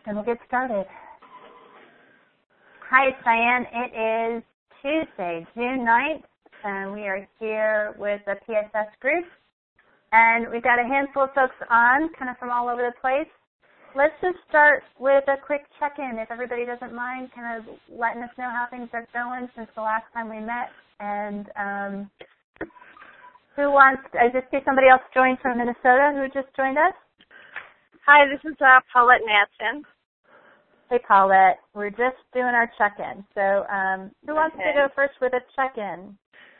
And we'll get started. Hi, it's Diane. It is Tuesday, June 9th, and we are here with the PSS group. And we've got a handful of folks on, kind of from all over the place. Let's just start with a quick check-in, if everybody doesn't mind, kind of letting us know how things are going since the last time we met. And who wants, I just see somebody else joined from Minnesota who just joined us. Hi, this is Paulette Matson. Hey, Paulette. We're just doing our check-in. So who wants to go first with a check-in?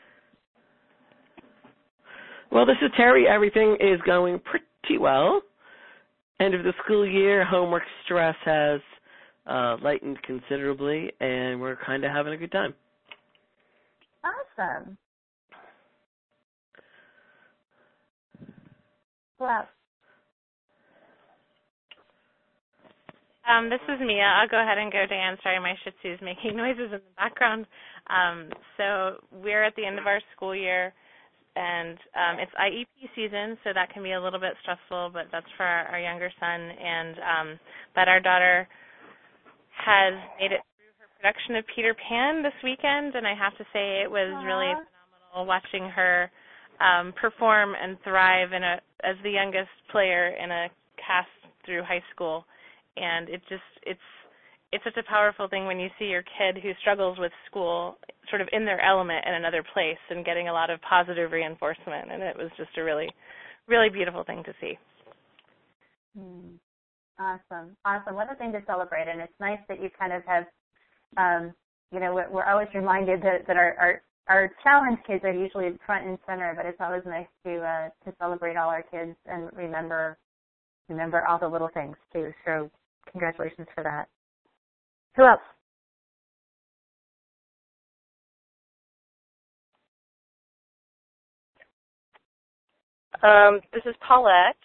Well, this is Terry. Everything is going pretty well. End of the school year, homework stress has lightened considerably, and we're kind of having a good time. Awesome. Wow. This is Mia. I'll go ahead and go, Dan. Sorry, my Shih Tzu is making noises in the background. So we're at the end of our school year, and it's IEP season, so that can be a little bit stressful, but that's for our younger son. And but our daughter has made it through her production of Peter Pan this weekend, and I have to say it was really phenomenal watching her perform and thrive as the youngest player in a cast through high school. And it's such a powerful thing when you see your kid who struggles with school sort of in their element in another place and getting a lot of positive reinforcement. And it was just a really, really beautiful thing to see. Awesome. What a thing to celebrate. And it's nice that you kind of have, we're always reminded that our challenge kids are usually front and center, but it's always nice to celebrate all our kids and remember all the little things too. So congratulations for that. Who else? This is Paulette.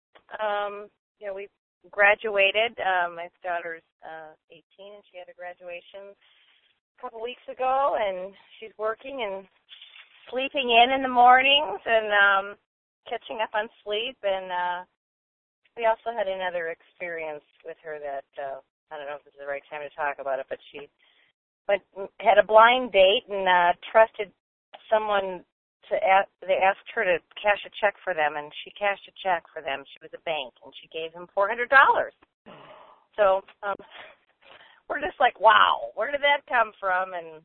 We graduated. My daughter's 18, and she had a graduation a couple weeks ago, and she's working and sleeping in the mornings and catching up on sleep. And we also had another experience with her that, I don't know if this is the right time to talk about it, but she had a blind date and trusted someone they asked her to cash a check for them, and she cashed a check for them. She was a bank, and she gave him $400. So we're just like, wow, where did that come from? And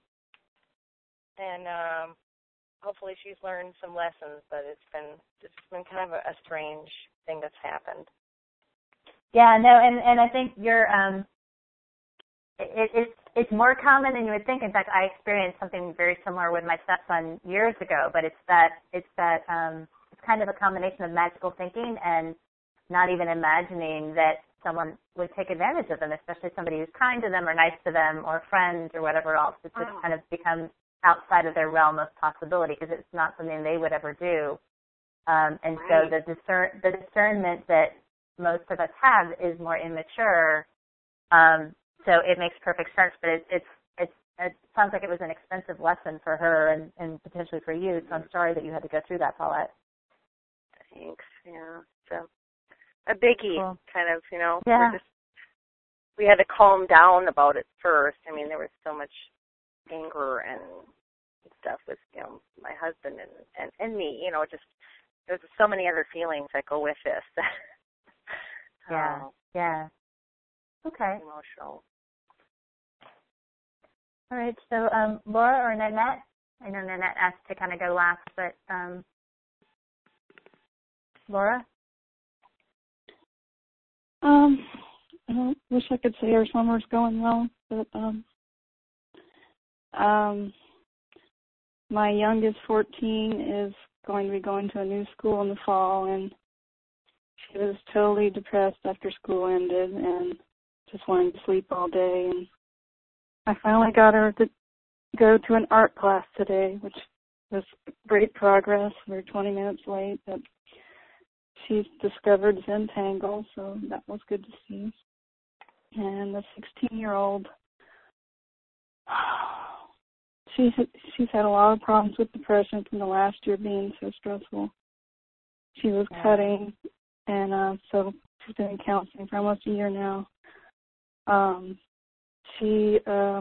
hopefully she's learned some lessons, but it's been kind of a strange thing that's happened. Yeah, no, and I think it's more common than you would think. In fact, I experienced something very similar with my stepson years ago, but it's kind of a combination of magical thinking and not even imagining that someone would take advantage of them, especially somebody who's kind to them or nice to them or friends or whatever else. It just kind of becomes outside of their realm of possibility because it's not something they would ever do. And so the discernment that most of us have is more immature. So it makes perfect sense, but it sounds like it was an expensive lesson for her and potentially for you. So I'm sorry that you had to go through that, Paulette. Thanks. Yeah. So a biggie, cool. Kind of. Yeah. We had to calm down about it first. I mean, there was so much anger and stuff with my husband and me. Just there's so many other feelings that go with this. Yeah. Okay. Emotional. All right. So, Laura or Nanette? I know Nanette asked to kind of go last, but Laura? I wish I could say our summer's going well, but my youngest, 14, is going to be going to a new school in the fall, and she was totally depressed after school ended and just wanted to sleep all day. And I finally got her to go to an art class today, which was great progress. We were 20 minutes late, but she's discovered Zentangle, so that was good to see. And the 16-year-old, she's had a lot of problems with depression from the last year being so stressful. She was cutting, and so she's been in counseling for almost a year now. She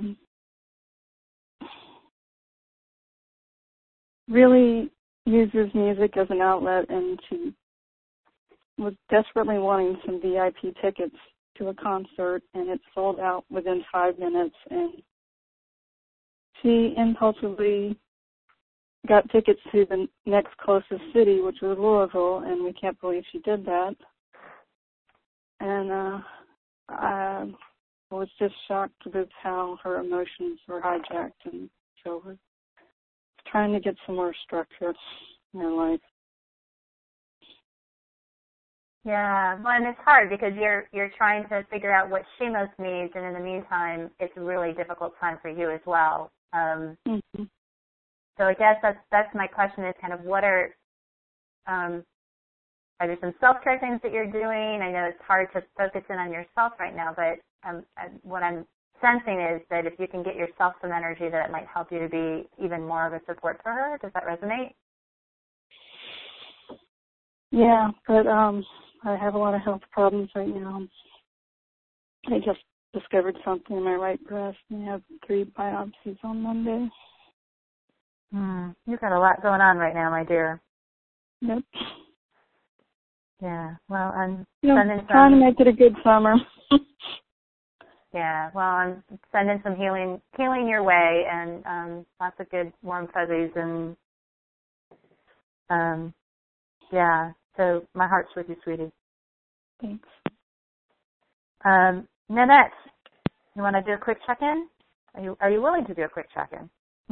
really uses music as an outlet, and she was desperately wanting some VIP tickets to a concert, and it sold out within 5 minutes, and she impulsively got tickets to the next closest city, which was Louisville, and we can't believe she did that. And I was just shocked with how her emotions were hijacked, and so we're trying to get some more structure in her life. Yeah, well, and it's hard because you're trying to figure out what she most needs, and in the meantime, it's a really difficult time for you as well. Mm-hmm. So I guess that's my question is kind of what are there some self-care things that you're doing? I know it's hard to focus in on yourself right now, but what I'm sensing is that if you can get yourself some energy, that it might help you to be even more of a support for her. Does that resonate? Yeah, but I have a lot of health problems right now. I just discovered something in my right breast, and I have 3 biopsies on Monday. You've got a lot going on right now, my dear. Yep. Yeah, well, I'm trying to make it a good summer. Yeah, well, I'm sending some healing your way, and lots of good warm fuzzies, and yeah. So my heart's with you, sweetie. Thanks. Nanette, you want to do a quick check-in? Are you willing to do a quick check-in?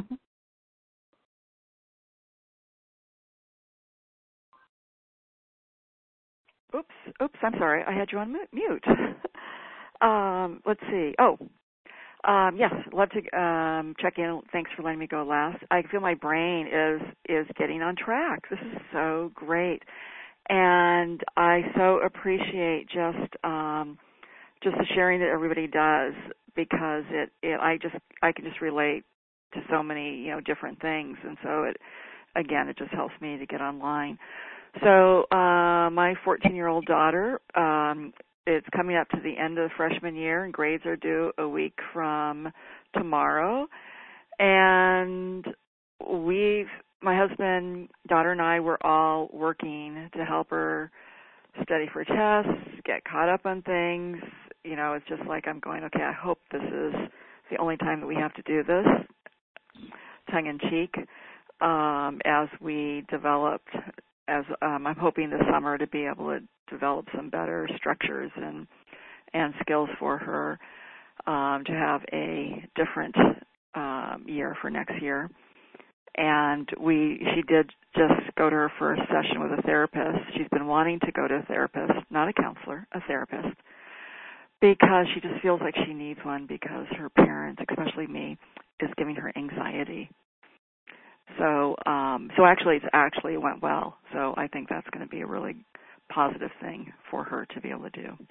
Oops, I'm sorry. I had you on mute. Let's see. Yes, love to check in. Thanks for letting me go last. I feel my brain is getting on track. This is so great. And I so appreciate just the sharing that everybody does, because I can just relate to so many, different things, and so it just helps me to get online. So my 14-year-old daughter, it's coming up to the end of the freshman year, and grades are due a week from tomorrow. And my husband, daughter, and I were all working to help her study for tests, get caught up on things. It's just like I'm going, okay, I hope this is the only time that we have to do this, tongue-in-cheek, as we developed. I'm hoping this summer to be able to develop some better structures and skills for her, to have a different year for next year. And she did just go to her first session with a therapist. She's been wanting to go to a therapist, not a counselor, a therapist, because she just feels like she needs one, because her parents, especially me, is giving her anxiety. So actually it went well. So I think that's going to be a really positive thing for her to be able to do.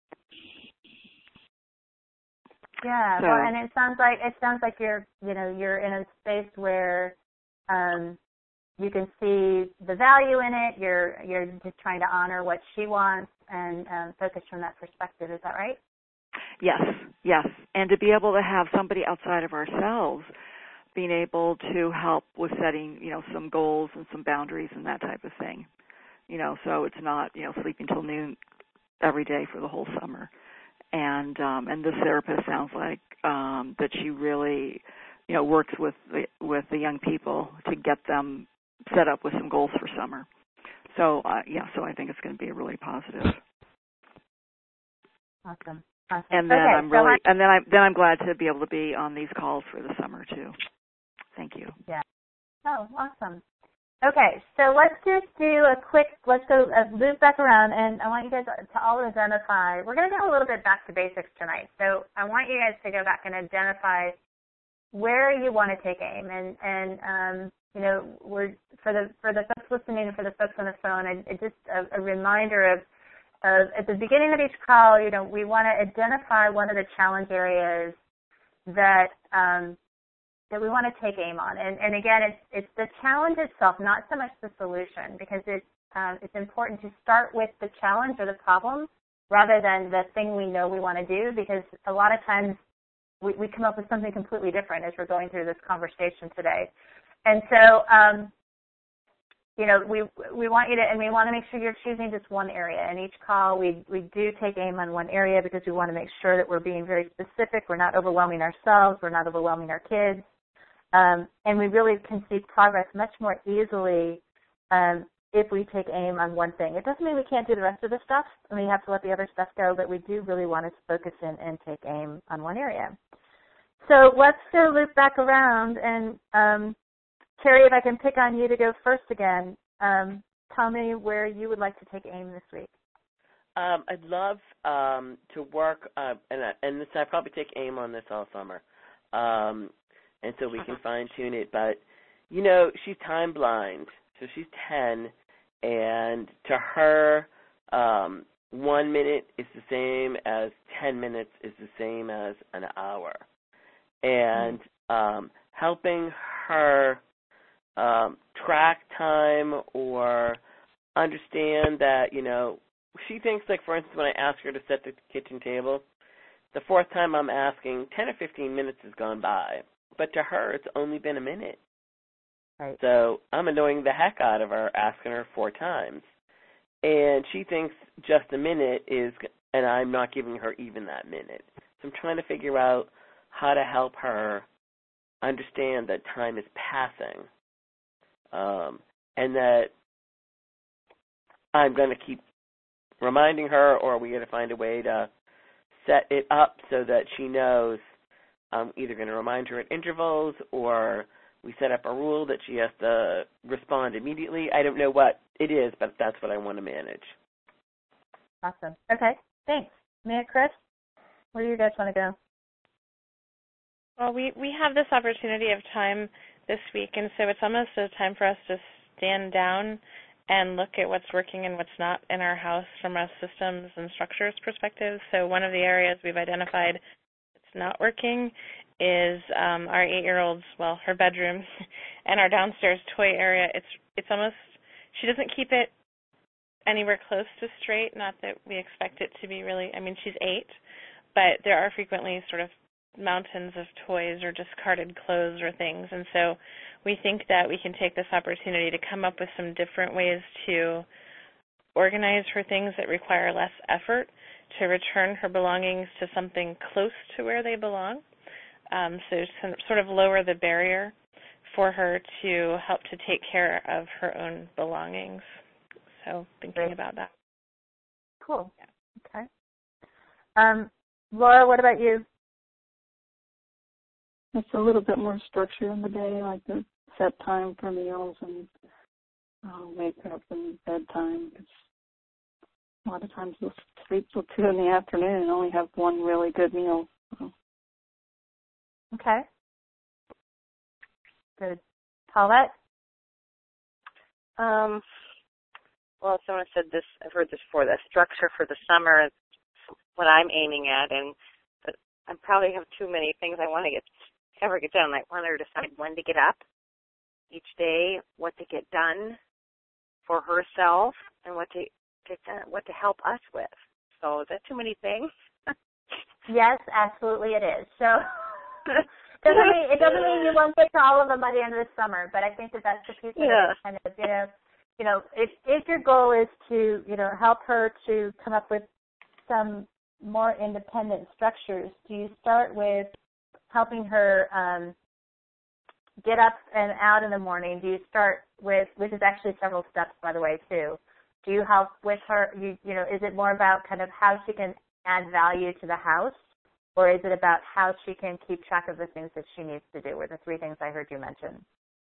Yeah, well, and it sounds like you're in a space where you can see the value in it. You're just trying to honor what she wants and focus from that perspective. Is that right? Yes, and to be able to have somebody outside of ourselves being able to help with setting, some goals and some boundaries and that type of thing. So it's not, sleeping till noon every day for the whole summer. And this therapist sounds like that she really, works with the young people to get them set up with some goals for summer. So so I think it's going to be really positive. Awesome. And then okay, I'm glad to be able to be on these calls for the summer too. Thank you. Yeah. Oh, awesome. Okay, so let's just do let's go loop back around, and I want you guys to all identify. We're going to go a little bit back to basics tonight. So I want you guys to go back and identify where you want to take aim, and we're for the folks listening and for the folks on the phone, just a reminder of at the beginning of each call, we want to identify one of the challenge areas that we want to take aim on. And again, it's the challenge itself, not so much the solution, because it's important to start with the challenge or the problem rather than the thing we know we want to do, because a lot of times we come up with something completely different as we're going through this conversation today. And so, we want you to, and we want to make sure you're choosing just one area. In each call, we do take aim on one area because we want to make sure that we're being very specific. We're not overwhelming ourselves. We're not overwhelming our kids. And we really can see progress much more easily if we take aim on one thing. It doesn't mean we can't do the rest of the stuff, and we have to let the other stuff go, but we do really want to focus in and take aim on one area. So let's go loop back around, and Terry, if I can pick on you to go first again, tell me where you would like to take aim this week. I'd love to work, and this I probably take aim on this all summer, and so we can fine-tune it. But, she's time blind, so she's 10, and to her, 1 minute is the same as 10 minutes is the same as an hour. And helping her track time or understand that, she thinks, like, for instance, when I ask her to set the kitchen table, the fourth time I'm asking, 10 or 15 minutes has gone by. But to her, it's only been a minute. Right. So I'm annoying the heck out of her, asking her 4 times. And she thinks just a minute is, and I'm not giving her even that minute. So I'm trying to figure out how to help her understand that time is passing, and that I'm going to keep reminding her, or we got to find a way to set it up so that she knows I'm either going to remind her at intervals, or we set up a rule that she has to respond immediately. I don't know what it is, but that's what I want to manage. Awesome. Okay, thanks. Mia, Chris, where do you guys want to go? Well, we have this opportunity of time this week, and so it's almost a time for us to stand down and look at what's working and what's not in our house from a systems and structures perspective. So one of the areas we've identified that's not working is our 8-year-old's, her bedroom and our downstairs toy area. It's almost, she doesn't keep it anywhere close to straight, not that we expect it to be really, she's 8, but there are frequently sort of mountains of toys or discarded clothes or things, and so we think that we can take this opportunity to come up with some different ways to organize her things that require less effort, to return her belongings to something close to where they belong, so sort of lower the barrier for her to help to take care of her own belongings. So thinking about that. Cool. Yeah. Okay. Laura, what about you? It's a little bit more structure in the day, like the set time for meals and wake up and bedtime. A lot of times we'll sleep till 2 in the afternoon and only have one really good meal. So. Okay. Good. Paulette? Well, someone said this, I've heard this before, the structure for the summer is what I'm aiming at, and I probably have too many things I want to ever get done. I want her to decide when to get up each day, what to get done for herself, and what to help us with. So is that too many things? Yes, absolutely it is. So it doesn't mean you won't get to all of them by the end of the summer, but I think that's the piece that kind of, if your goal is to, help her to come up with some more independent structures, do you start with helping her get up and out in the morning? Do you start with, which is actually several steps, by the way, too. Do you help with her, is it more about kind of how she can add value to the house, or is it about how she can keep track of the things that she needs to do, were the 3 things I heard you mention?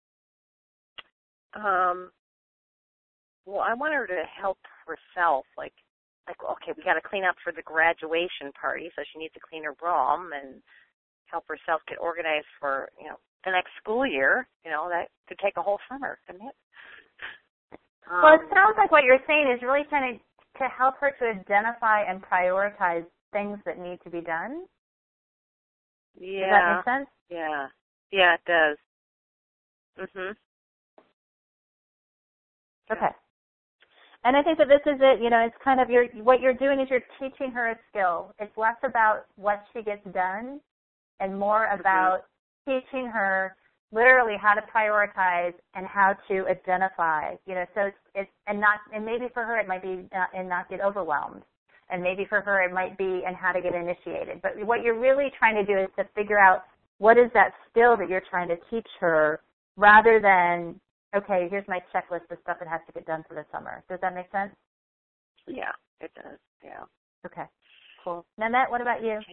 Well, I want her to help herself, like okay, we got to clean up for the graduation party, so she needs to clean her room and help herself get organized for, the next school year. That could take a whole summer, couldn't it? Well, it sounds like what you're saying is really trying to help her to identify and prioritize things that need to be done. Yeah. Does that make sense? Yeah. Yeah, it does. Mhm. Okay. And I think that this is it. It's kind of what you're doing is you're teaching her a skill. It's less about what she gets done and more about teaching her literally how to prioritize and how to identify. So it's and maybe for her it might be and not get overwhelmed. And maybe for her it might be and how to get initiated. But what you're really trying to do is to figure out what is that skill that you're trying to teach her rather than, okay, here's my checklist of stuff that has to get done for the summer. Does that make sense? Yeah, it does. Yeah. Okay, cool. Nanette, what about you?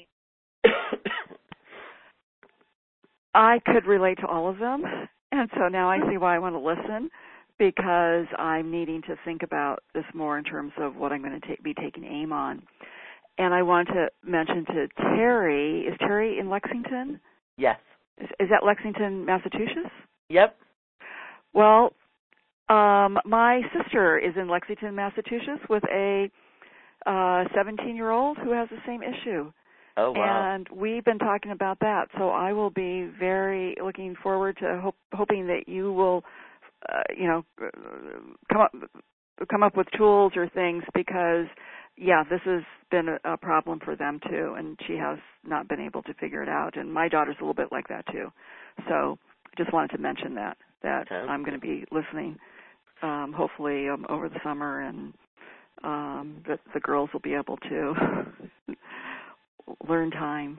I could relate to all of them, and so now I see why I want to listen, because I'm needing to think about this more in terms of what I'm going to be taking aim on. And I want to mention to Terry, is Terry in Lexington? Yes. Is that Lexington, Massachusetts? Yep. Well, my sister is in Lexington, Massachusetts with a 17-year-old who has the same issue. Oh, wow. And we've been talking about that. So I will be very looking forward to hoping that you will, come up with tools or things because, yeah, this has been a problem for them too, and she has not been able to figure it out. And my daughter's a little bit like that too. So just wanted to mention that I'm going to be listening, hopefully over the summer, and that the girls will be able to learn time.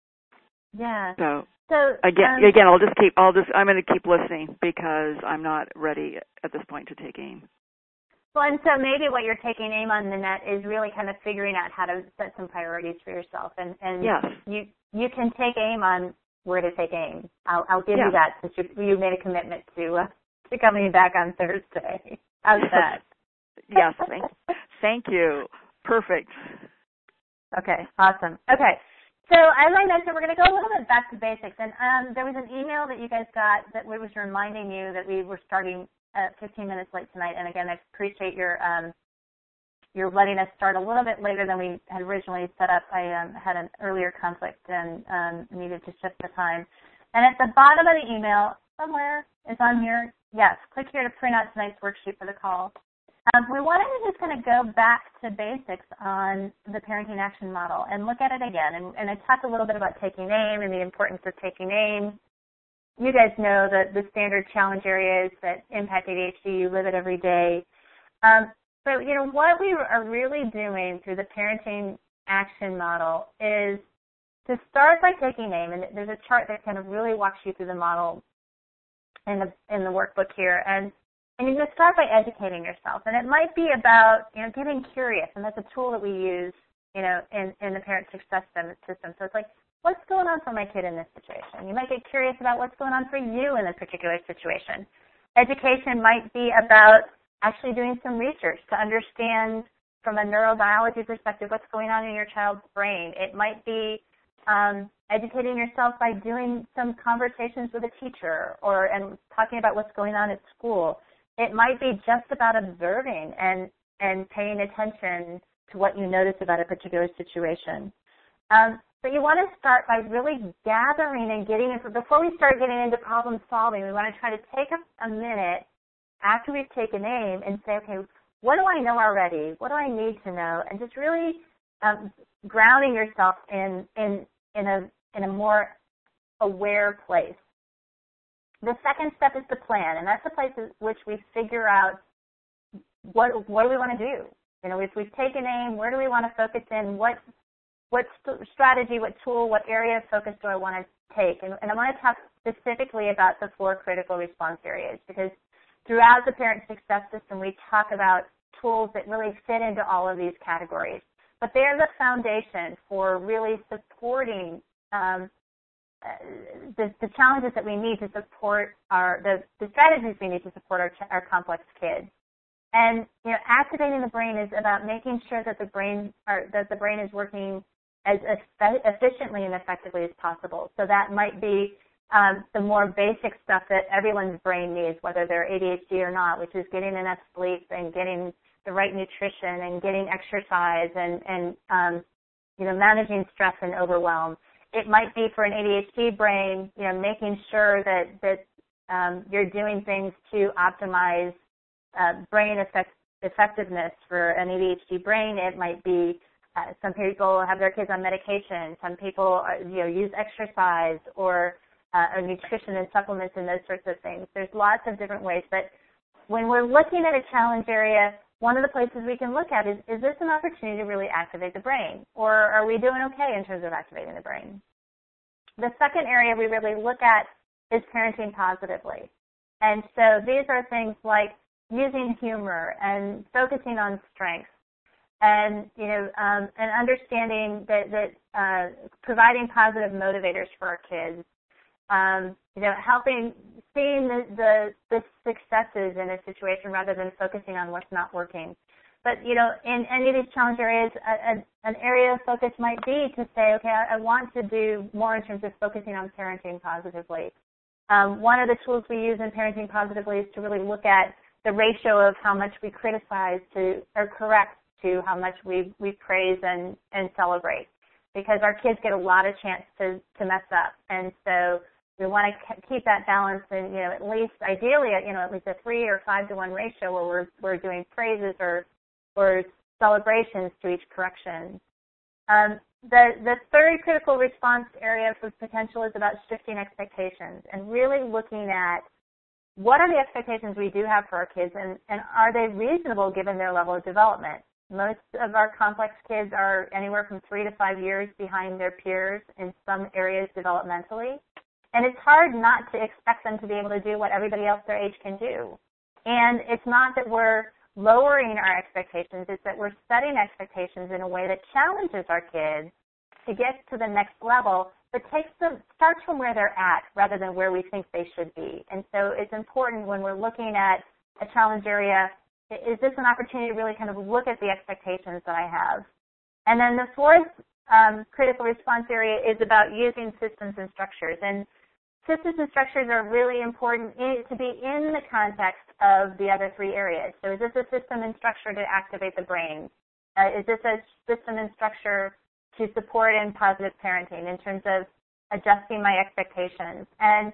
Yeah. So again, I'm going to keep listening because I'm not ready at this point to take aim. Well, and so maybe what you're taking aim on, Nanette, is really kind of figuring out how to set some priorities for yourself. And yes. you can take aim on where to take aim. I'll give you that since you made a commitment to coming back on Thursday. How's that? Yes, thank you. Perfect. Okay, awesome. Okay, so as I mentioned, we're going to go a little bit back to basics. And there was an email that you guys got that was reminding you that we were starting 15 minutes late tonight. And again, I appreciate your letting us start a little bit later than we had originally set up. I had an earlier conflict and needed to shift the time. And at the bottom of the email, somewhere, is on here. Yes, click here to print out tonight's worksheet for the call. We wanted to just kind of go back to basics on the parenting action model and look at it again. And I talked a little bit about taking aim and the importance of taking aim. You guys know the standard challenge areas that impact ADHD. You live it every day. But, what we are really doing through the parenting action model is to start by taking aim. And there's a chart that kind of really walks you through the model in the workbook here. And you're going to start by educating yourself. And it might be about, getting curious. And that's a tool that we use, in the parent success system. So it's like, what's going on for my kid in this situation? You might get curious about what's going on for you in this particular situation. Education might be about actually doing some research to understand from a neurobiology perspective what's going on in your child's brain. It might be educating yourself by doing some conversations with a teacher and talking about what's going on at school. It might be just about observing and paying attention to what you notice about a particular situation. But you want to start by really gathering and before we start getting into problem solving, we want to try to take a minute after we've taken aim and say, okay, what do I know already? What do I need to know? And just really grounding yourself in a more aware place. The second step is the plan, and that's the place in which we figure out what do we want to do. If we've taken aim, where do we want to focus in? What strategy, what tool, what area of focus do I want to take? And I want to talk specifically about the 4 critical response areas, because throughout the parent success system, we talk about tools that really fit into all of these categories. But they're the foundation for really supporting the challenges that we need to support the strategies we need to support our complex kids. And activating the brain is about making sure that the brain is working as efficiently and effectively as possible. So that might be the more basic stuff that everyone's brain needs, whether they're ADHD or not, which is getting enough sleep and getting the right nutrition and getting exercise and managing stress and overwhelm. It might be for an ADHD brain, making sure that you're doing things to optimize brain effectiveness for an ADHD brain. It might be some people have their kids on medication. Some people use exercise or nutrition and supplements and those sorts of things. There's lots of different ways. But when we're looking at a challenge area, one of the places we can look at is this an opportunity to really activate the brain? Or are we doing okay in terms of activating the brain? The second area we really look at is parenting positively. And so these are things like using humor and focusing on strengths and, and understanding that providing positive motivators for our kids, helping, seeing the successes in a situation rather than focusing on what's not working. But, in any of these challenge areas, an area of focus might be to say, okay, I want to do more in terms of focusing on parenting positively. One of the tools we use in parenting positively is to really look at the ratio of how much we criticize or correct to how much we praise and celebrate. Because our kids get a lot of chance to mess up. And so we want to keep that balance in, at least ideally, at least a 3 or 5 to 1 ratio where we're doing praises or celebrations to each correction. The third critical response area for potential is about shifting expectations and really looking at what are the expectations we do have for our kids and are they reasonable given their level of development. Most of our complex kids are anywhere from 3 to 5 years behind their peers in some areas developmentally. And it's hard not to expect them to be able to do what everybody else their age can do. And it's not that we're lowering our expectations, it's that we're setting expectations in a way that challenges our kids to get to the next level, but starts from where they're at rather than where we think they should be. And so it's important when we're looking at a challenge area, is this an opportunity to really kind of look at the expectations that I have? And then the fourth critical response area is about using systems and structures. And systems and structures are really important to be in the context of the other 3 areas. So is this a system and structure to activate the brain? Is this a system and structure to support in positive parenting in terms of adjusting my expectations? And,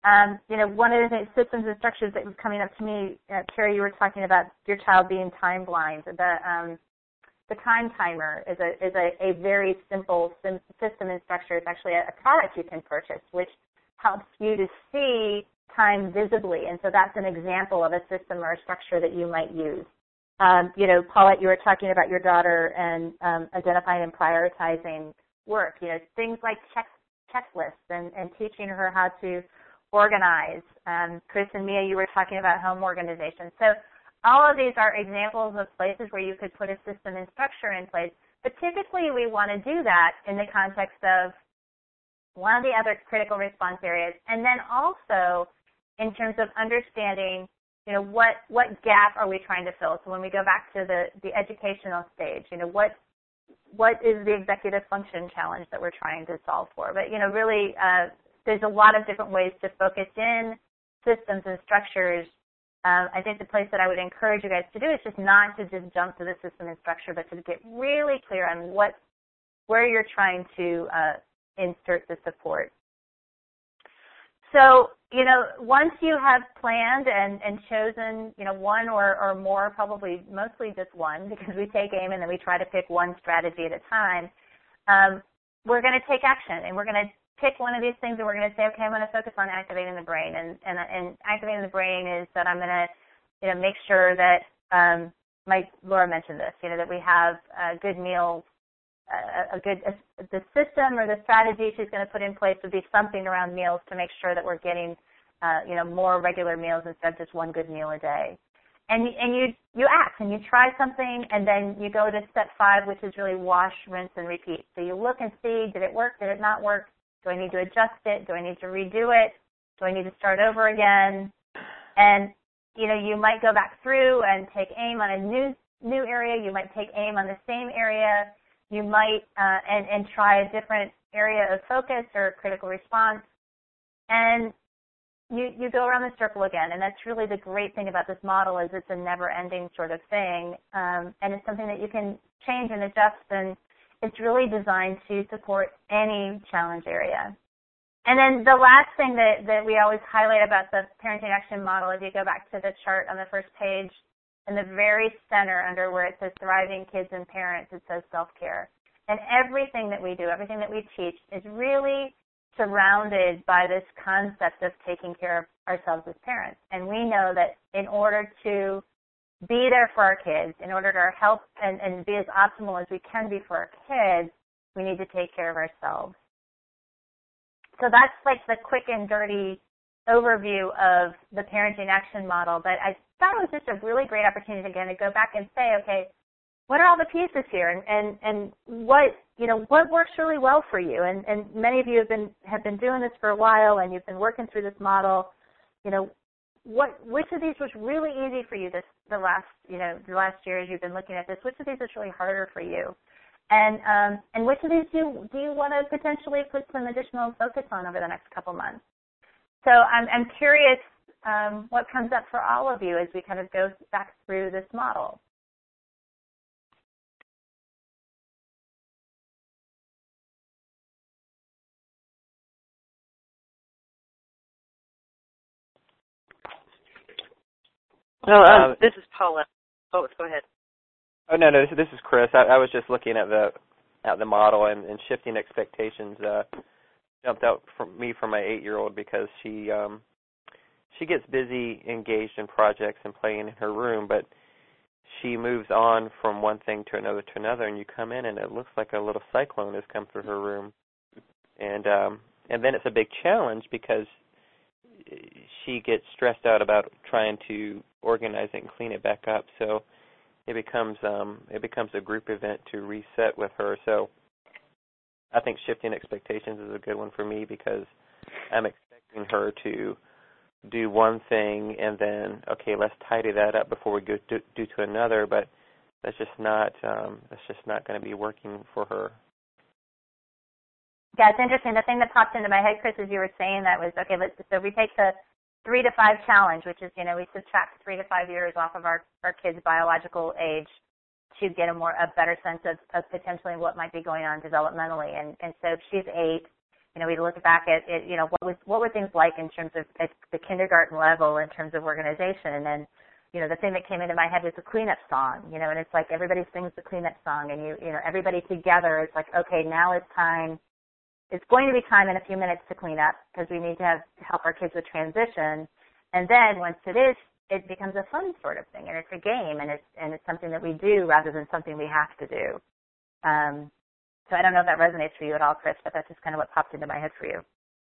one of the systems and structures that was coming up to me, Terry, you were talking about your child being time blind. The time timer is a very simple system and structure. It's actually a product you can purchase, which helps you to see time visibly. And so that's an example of a system or a structure that you might use. Paulette, you were talking about your daughter and identifying and prioritizing work. Things like checklists and teaching her how to organize. Chris and Mia, you were talking about home organization. So all of these are examples of places where you could put a system and structure in place. But typically we want to do that in the context of one of the other critical response areas, and then also in terms of understanding, what gap are we trying to fill? So when we go back to the educational stage, what is the executive function challenge that we're trying to solve for? But, really, there's a lot of different ways to focus in systems and structures. I think the place that I would encourage you guys to do is just not to just jump to the system and structure, but to get really clear on where you're trying to insert the support. So, once you have planned and chosen, one or more, probably mostly just one, because we take aim and then we try to pick one strategy at a time, we're going to take action and we're going to pick one of these things and we're going to say, okay, I'm going to focus on activating the brain. And activating the brain is that I'm going to, make sure that, Laura mentioned this, that we have good meals. The system or the strategy she's going to put in place would be something around meals to make sure that we're getting, more regular meals instead of just one good meal a day. And you act and you try something and then you go to step 5, which is really wash, rinse, and repeat. So you look and see, did it work? Did it not work? Do I need to adjust it? Do I need to redo it? Do I need to start over again? And, you might go back through and take aim on a new area. You might take aim on the same area. You might and try a different area of focus or critical response, and you go around the circle again. And that's really the great thing about this model is it's a never-ending sort of thing, and it's something that you can change and adjust, and it's really designed to support any challenge area. And then the last thing that we always highlight about the parenting action model, if you go back to the chart on the first page, in the very center under where it says Thriving Kids and Parents, it says self-care. And everything that we do, everything that we teach is really surrounded by this concept of taking care of ourselves as parents. And we know that in order to be there for our kids, in order to help and be as optimal as we can be for our kids, we need to take care of ourselves. So that's like the quick and dirty overview of the Parenting Action Model. But I thought it was just a really great opportunity again to go back and say, okay, what are all the pieces here, and what works really well for you? And many of you have been doing this for a while, and you've been working through this model. Which of these was really easy for you the last year as you've been looking at this? Which of these is really harder for you? And which of these do you want to potentially put some additional focus on over the next couple months? So I'm curious what comes up for all of you as we kind of go back through this model. Well, this is Paula. Oh, go ahead. Oh no, this is Chris. I was just looking at the model, and shifting expectations jumped out from my 8-year-old because she gets busy, engaged in projects and playing in her room, but she moves on from one thing to another, and you come in and it looks like a little cyclone has come through her room, and then it's a big challenge because she gets stressed out about trying to organize it and clean it back up. So it becomes a group event to reset with her. So I think shifting expectations is a good one for me because I'm expecting her to do one thing and then, okay, let's tidy that up before we go do to another. But that's just not going to be working for her. Yeah, it's interesting. The thing that popped into my head, Chris, as you were saying that was, okay, so we take the 3 to 5 challenge, which is, we subtract 3 to 5 years off of our kids' biological age to get a better sense of potentially what might be going on developmentally. And so if she's 8, we look back at it, what were things like in terms of at the kindergarten level in terms of organization. And the thing that came into my head was the cleanup song, and it's like everybody sings the cleanup song, and everybody together is like, okay, now it's time. It's going to be time in a few minutes to clean up because we need to help our kids with transition. And then once it is, it becomes a fun sort of thing, and it's a game, and it's something that we do rather than something we have to do. So I don't know if that resonates for you at all, Chris, but that's just kind of what popped into my head for you.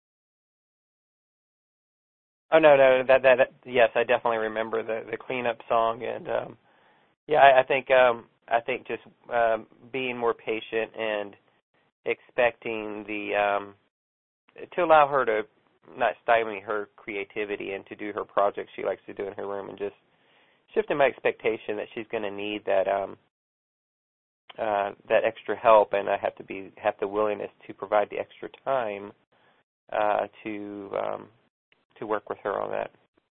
Oh no, that yes, I definitely remember the cleanup song, and I think just being more patient and expecting to allow her to not stymie her creativity and to do her projects she likes to do in her room, and just shifting my expectation that she's going to need that extra help, and I have the willingness to provide the extra time to work with her on that.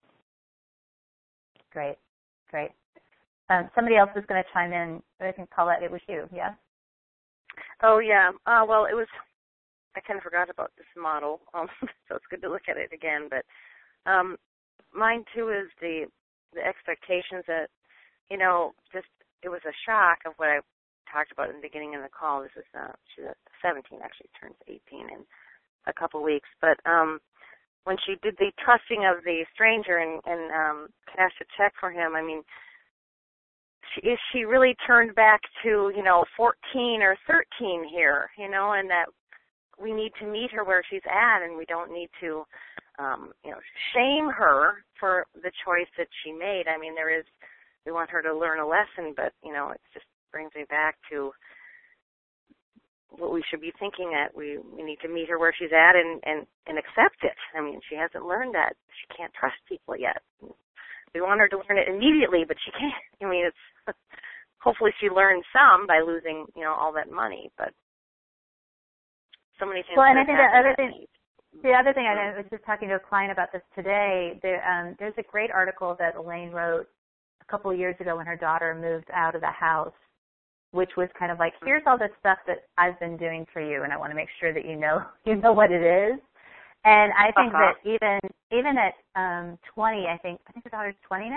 Great. Somebody else was going to chime in. I think, Paulette, it was you, yeah? Oh, yeah. Well, I kind of forgot about this model, so it's good to look at it again. But mine, too, is the expectations that, it was a shock of what I talked about in the beginning of the call. This is, she's 17, actually turns 18 in a couple weeks. But when she did the trusting of the stranger and cashed a check for him, I mean, she really turned back to, 14 or 13 here, and that we need to meet her where she's at, and we don't need to, shame her for the choice that she made. I mean, we want her to learn a lesson, but, it just brings me back to what we should be thinking at. We need to meet her where she's at and accept it. I mean, she hasn't learned that. She can't trust people yet. We want her to learn it immediately, but she can't. I mean, it's hopefully she learns some by losing, all that money. But so many things. Well, and I think the other thing, I was just talking to a client about this today. There's a great article that Elaine wrote a couple of years ago when her daughter moved out of the house, which was kind of like, here's all the stuff that I've been doing for you, and I want to make sure that you know what it is. And I think that even at 20, I think her daughter's 20 now.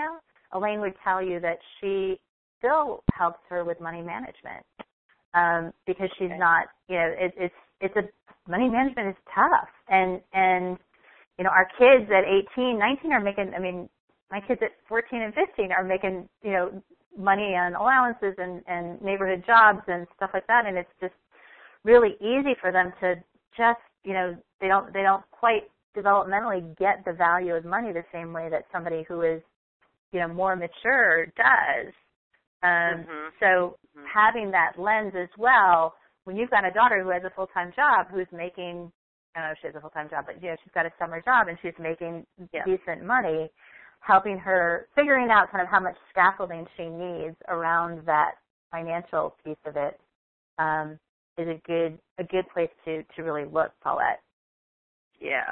Elaine would tell you that she still helps her with money management because she's not, money management is tough. And our kids at 18, 19 are making, my kids at 14 and 15 are making, money on allowances and neighborhood jobs and stuff like that. And it's just really easy for them to just, they don't quite developmentally get the value of money the same way that somebody who is, more mature does. So having that lens as well, when you've got a daughter who has a full-time job who's making, I don't know if she has a full-time job, but she's got a summer job and she's making decent money, helping her, figuring out kind of how much scaffolding she needs around that financial piece of it is a good place to really look, Paulette. Yeah.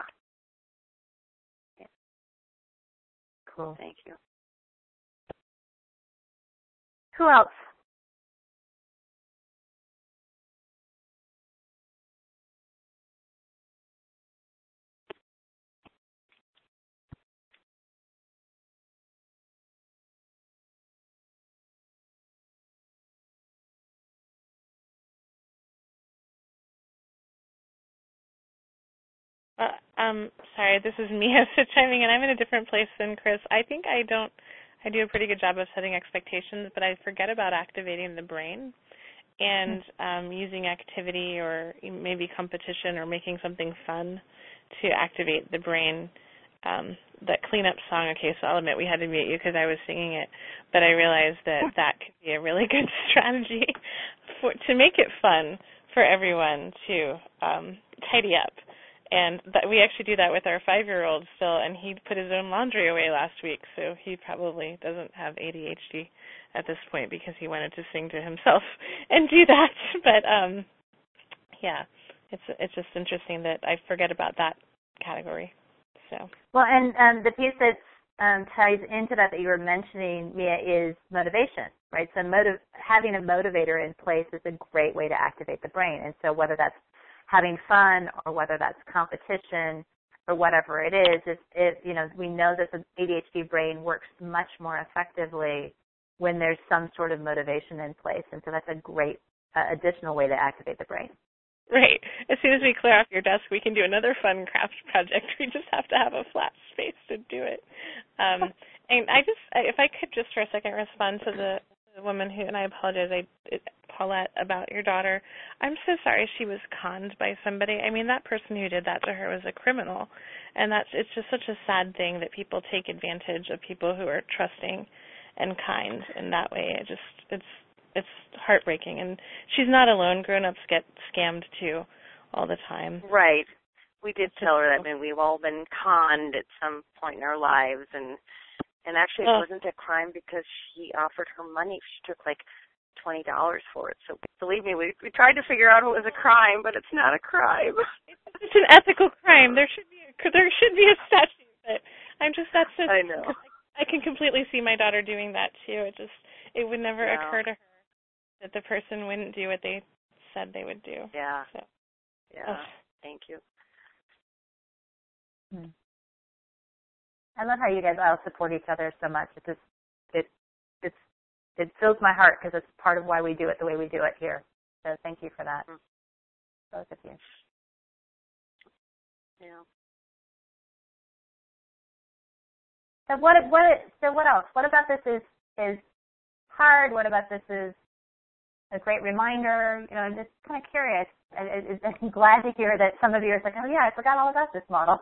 Cool. Thank you. Who else? Sorry, this is Mia chiming in. I'm in a different place than Chris. I think I do a pretty good job of setting expectations, but I forget about activating the brain and using activity or maybe competition or making something fun to activate the brain. That cleanup song, okay, so I'll admit we had to mute you because I was singing it, but I realized that could be a really good strategy to make it fun for everyone to tidy up. And we actually do that with our 5-year-old still, and he put his own laundry away last week, so he probably doesn't have ADHD at this point because he wanted to sing to himself and do that. But, it's just interesting that I forget about that category. So. Well, and the piece that ties into that you were mentioning, Mia, is motivation, right? So having a motivator in place is a great way to activate the brain. And so whether that's having fun or whether that's competition or whatever it is, we know that the ADHD brain works much more effectively when there's some sort of motivation in place. And so that's a great additional way to activate the brain. Right. As soon as we clear off your desk, we can do another fun craft project. We just have to have a flat space to do it. And if I could just for a second respond to the woman who, and I apologize, Paulette, about your daughter. I'm so sorry she was conned by somebody. That person who did that to her was a criminal, and it's just such a sad thing that people take advantage of people who are trusting and kind in that way. It's heartbreaking, and she's not alone. Grown-ups get scammed too all the time. Right. We did tell her that. We've all been conned at some point in our lives, and actually it wasn't a crime because she offered her money. She took like $20 for it. So believe me, we tried to figure out if it was a crime, but it's not a crime. It's an ethical crime. There should be a statute, but I know. I can completely see my daughter doing that too. It would never occur to her that the person wouldn't do what they said they would do. Yeah. So. Yeah. Thank you. I love how you guys all support each other so much. It fills my heart because it's part of why we do it the way we do it here. So thank you for that, both of you. Yeah. So what else? What about this is hard? What about this is a great reminder? I'm just kind of curious. I'm glad to hear that some of you are like, oh yeah, I forgot all about this model.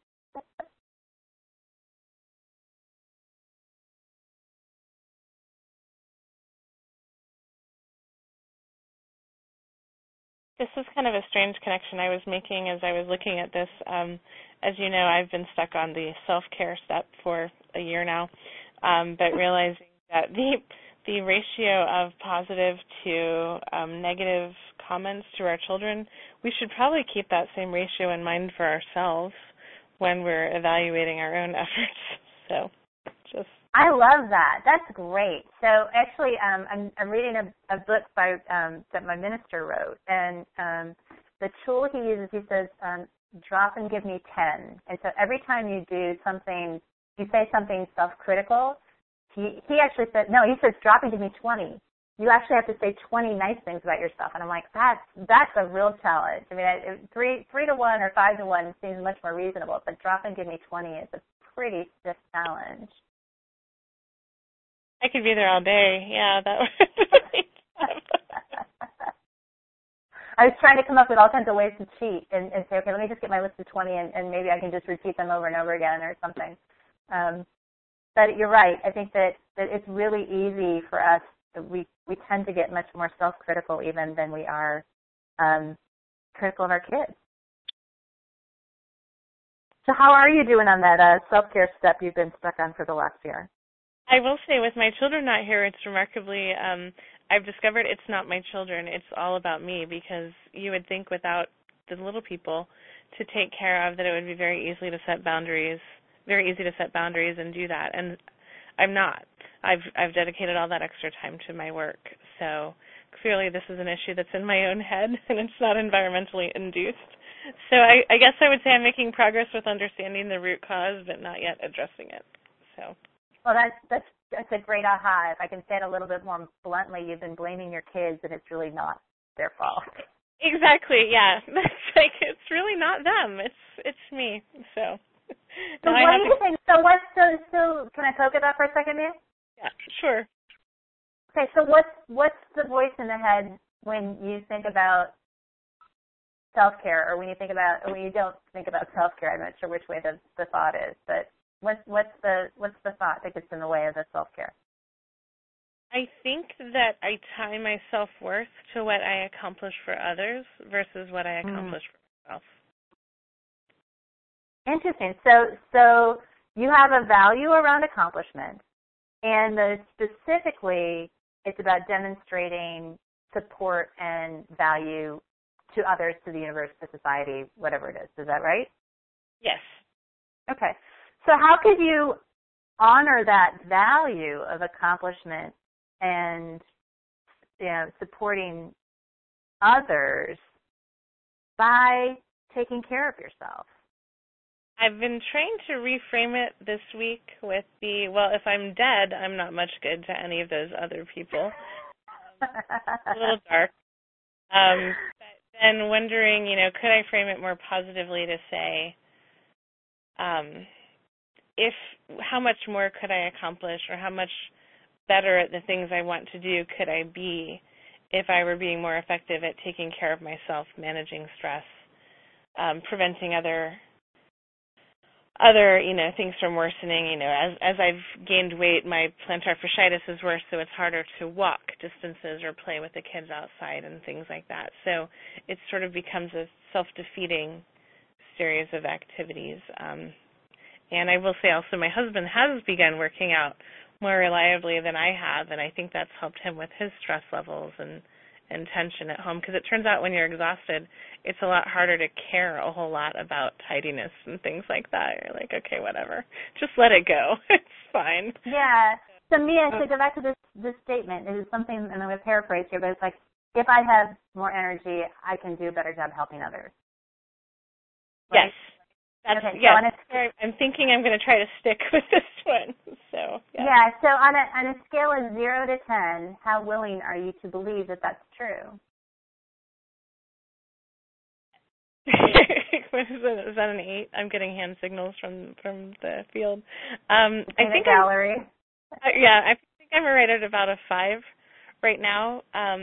This is kind of a strange connection I was making as I was looking at this. As you know, I've been stuck on the self-care step for a year now, but realizing that the ratio of positive to negative comments to our children, we should probably keep that same ratio in mind for ourselves when we're evaluating our own efforts. So just... I love that. That's great. So actually, I'm reading a book by that my minister wrote, and the tool he uses, he says, drop and give me 10. And so every time you do something, you say something self-critical, he actually said, no, he says dropping to me 20. You actually have to say 20 nice things about yourself. And I'm like, that's a real challenge. I mean, 3 to 1 or 5 to 1 seems much more reasonable, but drop and give me 20 is a pretty stiff challenge. I could be there all day. Yeah, that would be tough. I was trying to come up with all kinds of ways to cheat and say, okay, let me just get my list of 20 and maybe I can just repeat them over and over again or something. But you're right. I think that it's really easy for us. We tend to get much more self-critical even than we are critical of our kids. So how are you doing on that self-care step you've been stuck on for the last year? I will say with my children not here, it's remarkably, I've discovered it's not my children. It's all about me, because you would think without the little people to take care of that it would be very easy to set boundaries and do that. And I'm not. I've dedicated all that extra time to my work. So clearly this is an issue that's in my own head and it's not environmentally induced. So I guess I would say I'm making progress with understanding the root cause but not yet addressing it. So. Well, that's a great aha. If I can say it a little bit more bluntly, you've been blaming your kids and it's really not their fault. Exactly, yeah. That's like, it's really not them. It's me. So what do you think? So can I poke at that for a second, Mia? Yeah, sure. Okay, so what's the voice in the head when you think about self-care, or when you don't think about self-care? I'm not sure which way the thought is, but what's the thought that gets in the way of the self-care? I think that I tie my self-worth to what I accomplish for others versus what I accomplish for myself. Interesting. So you have a value around accomplishment, and specifically it's about demonstrating support and value to others, to the universe, to society, whatever it is. Is that right? Yes. Okay. So how could you honor that value of accomplishment and supporting others by taking care of yourself? I've been trying to reframe it this week with if I'm dead, I'm not much good to any of those other people. A little dark. But then wondering, could I frame it more positively to say, how much more could I accomplish, or how much better at the things I want to do could I be if I were being more effective at taking care of myself, managing stress, preventing other things from worsening. As I've gained weight, my plantar fasciitis is worse, so it's harder to walk distances or play with the kids outside and things like that. So it sort of becomes a self-defeating series of activities. And I will say also my husband has begun working out more reliably than I have, and I think that's helped him with his stress levels and tension at home, because it turns out when you're exhausted, it's a lot harder to care a whole lot about tidiness and things like that. You're like, okay, whatever. Just let it go. It's fine. Yeah. So, Mia, to go back to this statement, it is something, and I'm going to paraphrase here, but it's like, if I have more energy, I can do a better job helping others. Right? Yes. That's, okay, yes. So I'm thinking I'm going to try to stick with this one. So yeah. So on a scale of 0 to 10, how willing are you to believe that that's true? Is that an 8? I'm getting hand signals from the field. I think gallery. I think I'm right at about a 5 right now.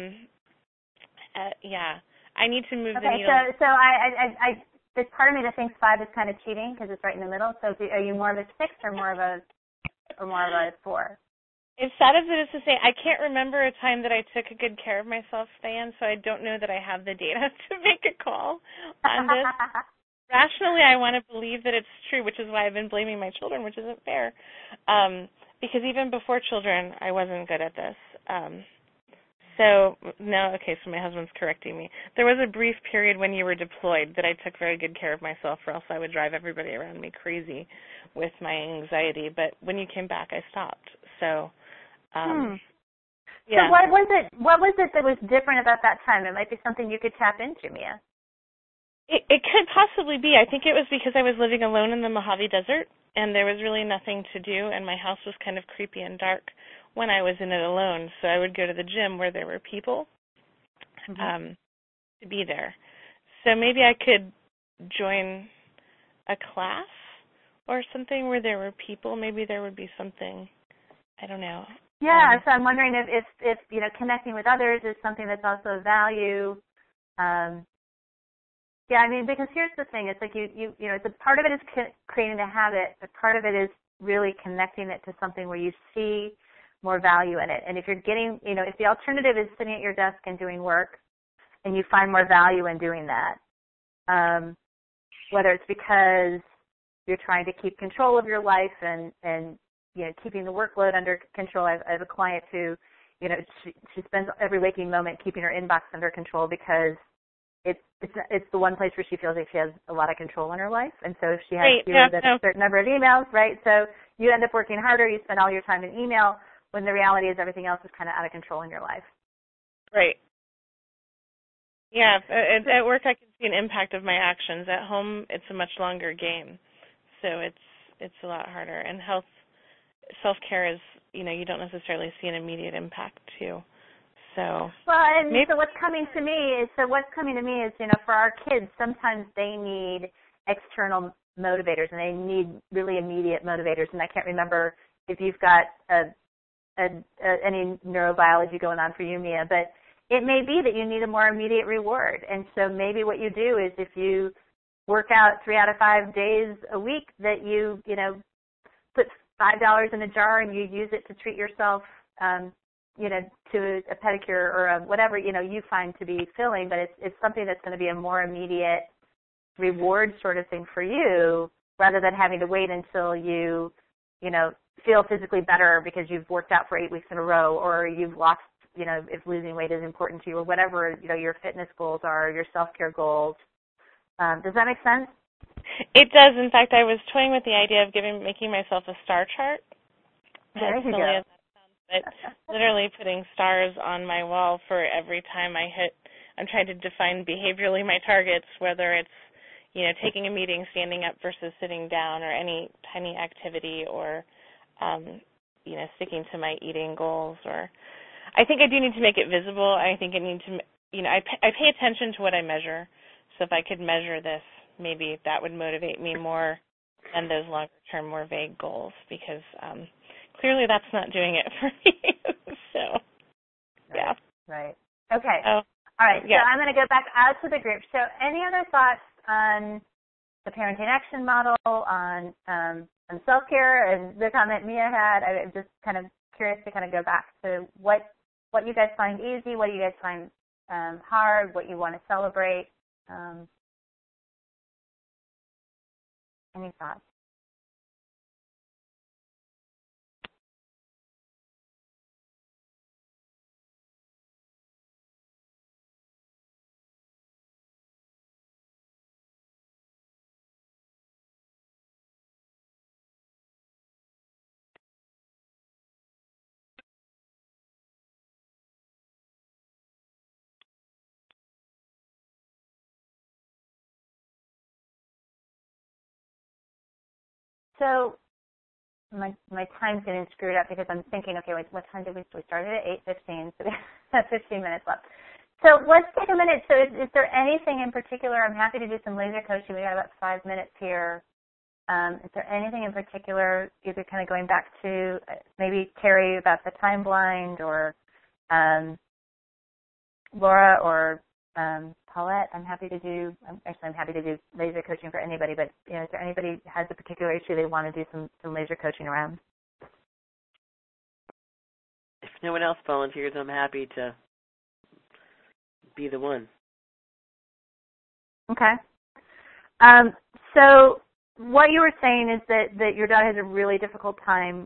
Yeah. I need to move the needle. So I there's part of me that thinks 5 is kind of cheating because it's right in the middle. So are you more of a 6 or more of a 4? As sad as it is to say, I can't remember a time that I took good care of myself, Diane, so I don't know that I have the data to make a call on this. Rationally, I want to believe that it's true, which is why I've been blaming my children, which isn't fair. Because even before children, I wasn't good at this. So my husband's correcting me. There was a brief period when you were deployed that I took very good care of myself, or else I would drive everybody around me crazy with my anxiety. But when you came back, I stopped. So, yeah. So what was it that was different about that time? It might be something you could tap into, Mia. It could possibly be. I think it was because I was living alone in the Mojave Desert, and there was really nothing to do, and my house was kind of creepy and dark when I was in it alone. So I would go to the gym where there were people to be there. So maybe I could join a class or something where there were people. Maybe there would be something, I don't know. Yeah, so I'm wondering if you know, connecting with others is something that's also a value. Yeah, I mean, because here's the thing: it's like you know, it's a part of it is creating a habit, but part of it is really connecting it to something where you see more value in it. And if you're getting, you know, if the alternative is sitting at your desk and doing work, and you find more value in doing that, whether it's because you're trying to keep control of your life and you know, keeping the workload under control. I have a client who, you know, she spends every waking moment keeping her inbox under control because it's the one place where she feels like she has a lot of control in her life. And so if she has fewer than a certain number of emails, right? So you end up working harder. You spend all your time in email when the reality is everything else is kind of out of control in your life. Right. Yeah, at work I can see an impact of my actions. At home, it's a much longer game, so it's a lot harder. And self-care is, you know, you don't necessarily see an immediate impact too. So well, and so what's coming to me is, you know, for our kids, sometimes they need external motivators and they need really immediate motivators. And I can't remember if you've got any neurobiology going on for you, Mia, but it may be that you need a more immediate reward. And so maybe what you do is if you work out 3 out of 5 days a week, that you know, put $5 in a jar and you use it to treat yourself, you know, to a pedicure or whatever, you know, you find to be filling, but it's something that's going to be a more immediate reward sort of thing for you rather than having to wait until you know, feel physically better because you've worked out for 8 weeks in a row or you've lost, you know, if losing weight is important to you or whatever, you know, your fitness goals are, your self-care goals. Does that make sense? It does. In fact, I was toying with the idea of making myself a star chart. There you go. As that sounds, but literally putting stars on my wall for every time I'm trying to define behaviorally my targets, whether it's, you know, taking a meeting, standing up versus sitting down, or any tiny activity, or, you know, sticking to my eating goals. Or I think I do need to make it visible. I think I need to, you know, I pay attention to what I measure. So if I could measure this, maybe that would motivate me more than those longer-term, more vague goals, because clearly that's not doing it for me. So, yeah. Right. Okay. Oh, all right. Yeah. So I'm going to go back out to the group. So any other thoughts on the parenting action model, on self-care, and the comment Mia had? I'm just kind of curious to kind of go back to what you guys find easy, what you guys find hard, what you want to celebrate. Any thoughts? So my time's getting screwed up because I'm thinking, okay, wait, what time did we start at 8:15? So we have 15 minutes left. So let's take a minute. So is there anything in particular? I'm happy to do some laser coaching. We got about 5 minutes here. Is there anything in particular, either kind of going back to maybe Terry about the time blind, or Laura, or Paulette? I'm happy to do laser coaching for anybody, but you know, is there anybody who has a particular issue they want to do some laser coaching around? If no one else volunteers, I'm happy to be the one. Okay. So what you were saying is that your daughter has a really difficult time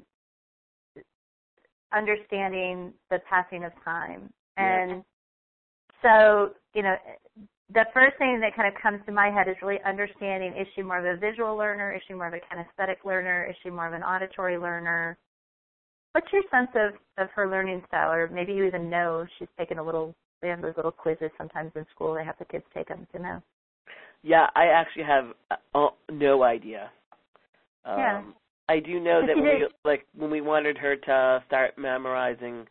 understanding the passing of time. And so, you know, the first thing that kind of comes to my head is really understanding, is she more of a visual learner? Is she more of a kinesthetic learner? Is she more of an auditory learner? What's your sense of her learning style? Or maybe you even know she's taken they have those little quizzes sometimes in school. They have the kids take them to know. Yeah, I actually have no idea. I do know that when we wanted her to start memorizing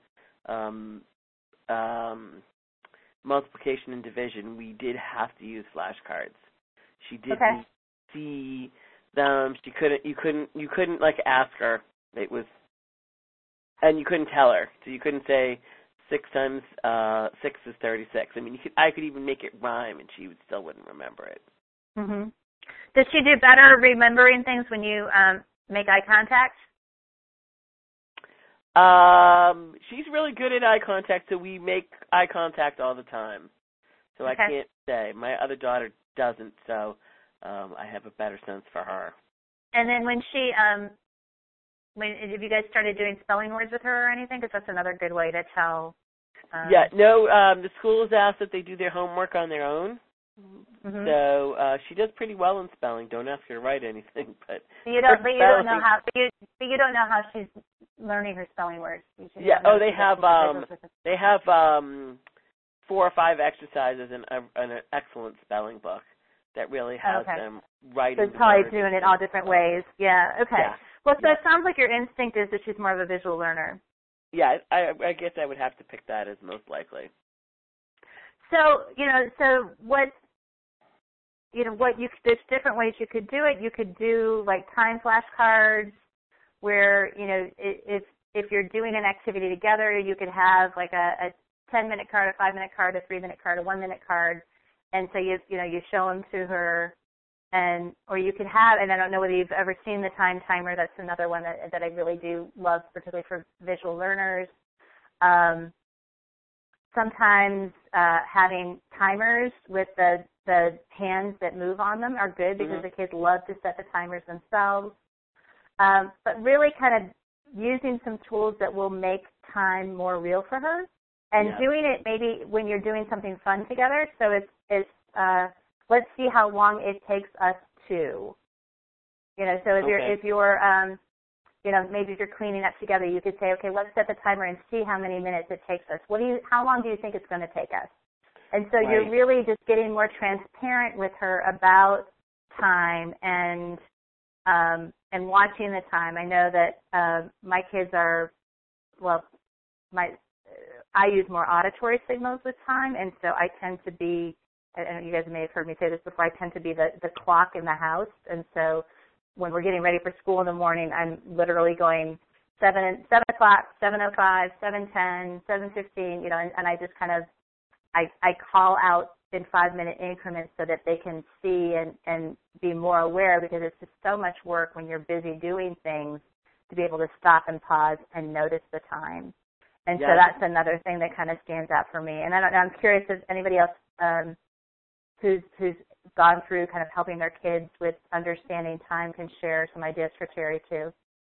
multiplication and division, we did have to use flashcards. She didn't see them. She couldn't. You couldn't like ask her. It was, and you couldn't tell her. So you couldn't say 6 times 6 is 36. I mean, I could even make it rhyme, and she still wouldn't remember it. Mhm. Does she do better remembering things when you make eye contact? She's really good at eye contact, so we make eye contact all the time. So I can't say. My other daughter doesn't, so I have a better sense for her. And then when she, have you guys started doing spelling words with her or anything? Because that's another good way to tell. The school has asked that they do their homework on their own. Mm-hmm. So she does pretty well in spelling. Don't ask her to write anything, but you don't know how she's learning her spelling words. Yeah. Oh, they have 4 or 5 exercises and an excellent spelling book that really has them writing. So it's probably doing it all different ways. Yeah. Okay. Yeah. Well, so it sounds like your instinct is that she's more of a visual learner. Yeah, I guess I would have to pick that as most likely. So there's different ways you could do it. You could do like time flashcards where, if you're doing an activity together, you could have like a 10-minute card, a 5-minute card, a 3-minute card, a 1-minute card. And so you show them to her, or you could have, and I don't know whether you've ever seen the time timer. That's another one that I really do love, particularly for visual learners. Sometimes having timers with the hands that move on them are good because the kids love to set the timers themselves. But really kind of using some tools that will make time more real for her, and doing it maybe when you're doing something fun together. So it's let's see how long it takes us to. So if you're maybe if you're cleaning up together, you could say, okay, let's set the timer and see how many minutes it takes us. How long do you think it's going to take us? And so you're really just getting more transparent with her about time and watching the time. I know that my kids are, I use more auditory signals with time, and so I tend to be, I know you guys may have heard me say this before, I tend to be the clock in the house. And so when we're getting ready for school in the morning, I'm literally going 7 o'clock, 7:05, 7:10, 7:15, and I just kind of, I call out in 5-minute increments so that they can see and be more aware, because it's just so much work when you're busy doing things to be able to stop and pause and notice the time. And so that's another thing that kind of stands out for me. And I'm curious if anybody else who's gone through kind of helping their kids with understanding time can share some ideas for Terry too.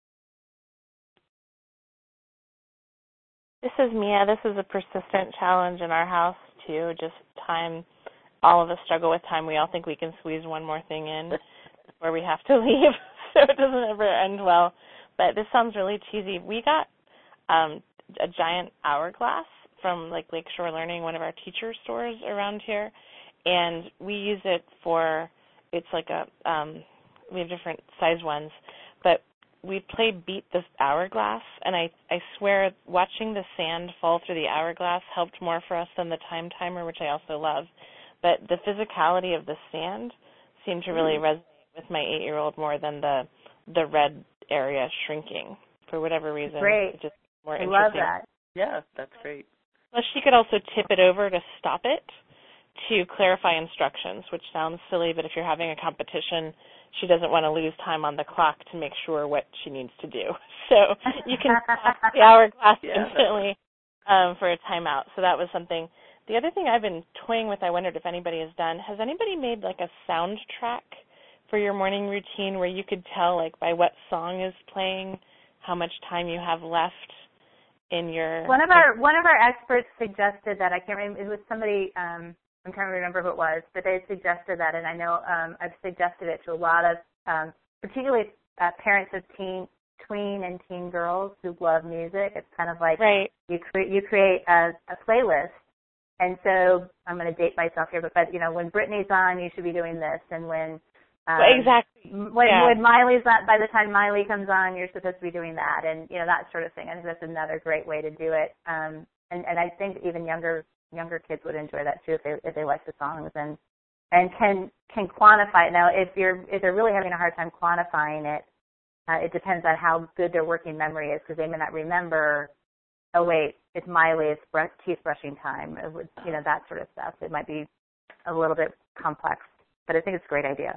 This is Mia. This is a persistent challenge in our house too, just time. All of us struggle with time. We all think we can squeeze one more thing in before we have to leave, so it doesn't ever end well. But this sounds really cheesy. We got a giant hourglass from like Lakeshore Learning, one of our teacher stores around here, and we use it for, it's like we have different size ones, but we play Beat the Hourglass, and I swear watching the sand fall through the hourglass helped more for us than the time timer, which I also love. But the physicality of the sand seemed to really resonate with my 8-year-old more than the red area shrinking for whatever reason. Great. It's just more I interesting. love that. Yeah, that's great. Well, she could also tip it over to stop it to clarify instructions, which sounds silly, but if you're having a competition, she doesn't want to lose time on the clock to make sure what she needs to do. So you can stop the hourglass instantly for a timeout. So that was something. The other thing I've been toying with, I wondered if anybody has done, has anybody made like a soundtrack for your morning routine where you could tell like by what song is playing how much time you have left in your... One of our experts suggested that. I can't remember, it was somebody, I'm trying to remember who it was, but they suggested that, and I know I've suggested it to a lot of, particularly parents of tween and teen girls who love music. It's kind of like you create a playlist. And so I'm going to date myself here, but when Britney's on, you should be doing this. And when Exactly. When Miley's not, by the time Miley comes on, you're supposed to be doing that, and that sort of thing. I think that's another great way to do it. And I think even younger kids would enjoy that too if they like the songs and can quantify it. Now, if they're really having a hard time quantifying it, it depends on how good their working memory is, because they may not remember. Oh wait, it's Miley. It's teeth brushing time. That sort of stuff. It might be a little bit complex, but I think it's a great idea.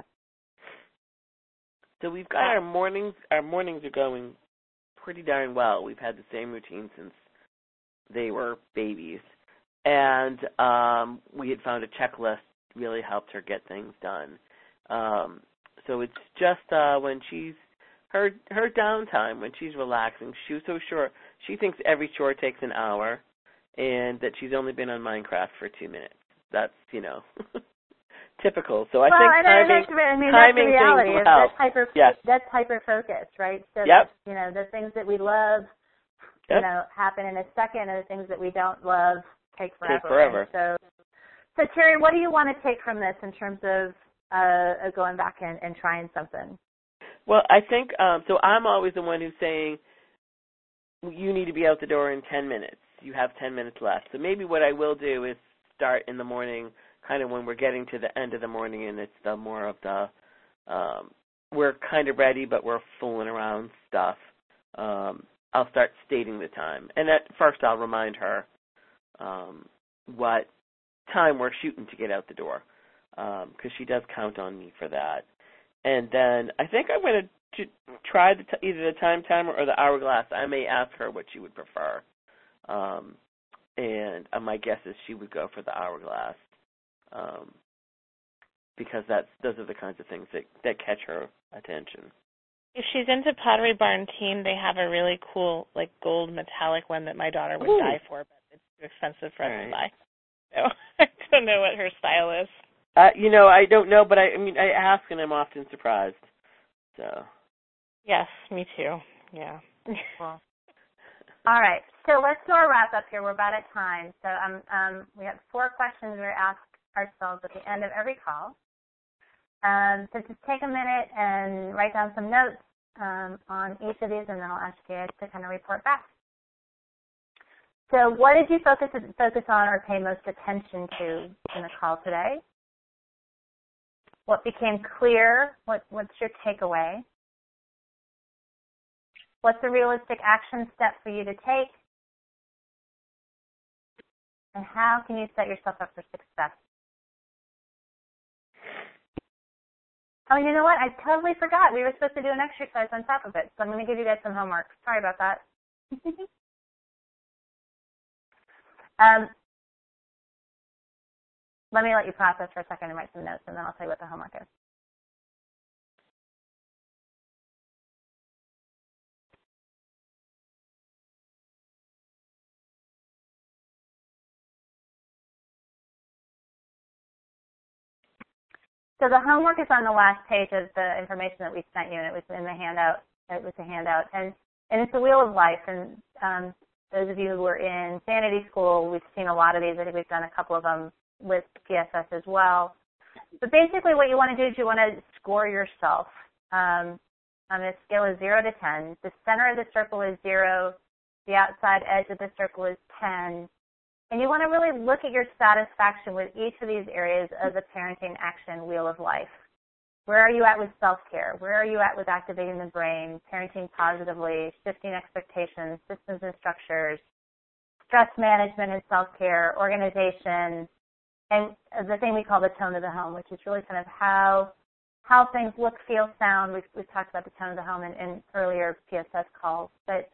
So we've got our mornings. Our mornings are going pretty darn well. We've had the same routine since they were babies, and we had found a checklist really helped her get things done. So it's just when she's her downtime, when she's relaxing. She was so sure. She thinks every chore takes an hour, and that she's only been on Minecraft for 2 minutes. That's typical. So I think timing that's the reality. Things will help. That's hyper focus, right? So the things that we love, happen in a second, and the things that we don't love take forever. So Terry, what do you want to take from this in terms of going back and trying something? Well, I think so. I'm always the one who's saying you need to be out the door in 10 minutes. You have 10 minutes left. So maybe what I will do is start in the morning, kind of when we're getting to the end of the morning, and it's the more of the we're kind of ready, but we're fooling around stuff. I'll start stating the time, and at first I'll remind her what time we're shooting to get out the door, because she does count on me for that. And then I think I'm going to try either the time timer or the hourglass. I may ask her what she would prefer, and my guess is she would go for the hourglass, because those are the kinds of things that catch her attention. If she's into Pottery Barn Teen, they have a really cool, gold metallic one that my daughter would die for, but it's too expensive for us to buy. So I don't know what her style is. I don't know, but I ask and I'm often surprised. So. Yes, me too. Yeah. Cool. All right. So let's do our wrap up here. We're about at time. So we have 4 questions we ask ourselves at the end of every call. So just take a minute and write down some notes on each of these, and then I'll ask you to kind of report back. So what did you focus on or pay most attention to in the call today? What became clear? What's your takeaway? What's a realistic action step for you to take? And how can you set yourself up for success? Oh, you know what? I totally forgot. We were supposed to do an exercise on top of it, so I'm going to give you guys some homework. Sorry about that. Let me let you process for a second and write some notes, and then I'll tell you what the homework is. So the homework is on the last page of the information that we sent you, and it was in the handout. It was a handout, and it's the Wheel of Life. And those of you who were in Sanity School, we've seen a lot of these. I think we've done a couple of them with PSS as well. But basically what you want to do is you want to score yourself on a scale of 0 to 10. The center of the circle is 0. The outside edge of the circle is 10. And you want to really look at your satisfaction with each of these areas of the parenting action Wheel of Life. Where are you at with self-care? Where are you at with activating the brain, parenting positively, shifting expectations, systems and structures, stress management and self-care, organization, and the thing we call the tone of the home, which is really kind of how things look, feel, sound. We've talked about the tone of the home in earlier PSS calls. But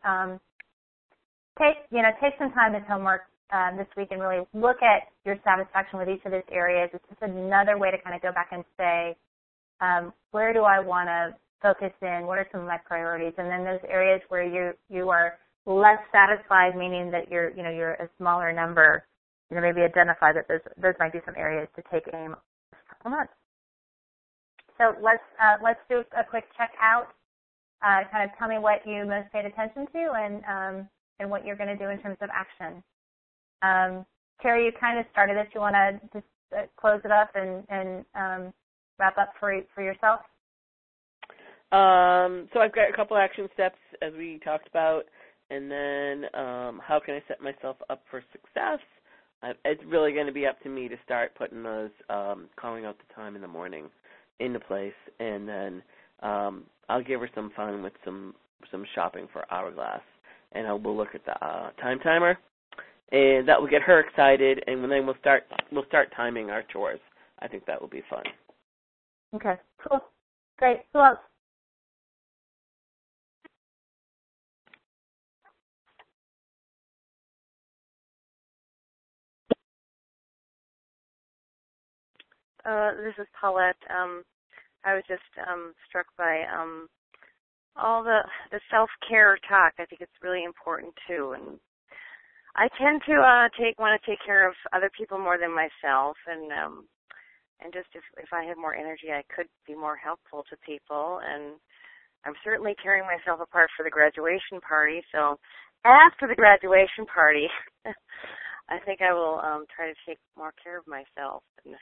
take some time this homework this week and really look at your satisfaction with each of these areas. It's just another way to kind of go back and say, where do I want to focus in? What are some of my priorities? And then those areas where you are less satisfied, meaning that you're a smaller number, maybe identify that those might be some areas to take aim on. So let's do a quick check out. Kind of tell me what you most paid attention to and what you're going to do in terms of action. Terry, you kind of started this. You want to just close it up and wrap up for yourself? So I've got a couple action steps as we talked about, and then how can I set myself up for success? It's really going to be up to me to start putting those, calling out the time in the morning into place, and then I'll give her some fun with some shopping for Hourglass, and we'll look at the time timer, and that will get her excited, and then we'll start timing our chores. I think that will be fun. Okay, cool, great. Who else? This is Paulette. I was just struck by all the self-care talk. I think it's really important too, and I tend to want to take care of other people more than myself, and just if I had more energy, I could be more helpful to people. And I'm certainly tearing myself apart for the graduation party. So after the graduation party, I think I will try to take more care of myself. And,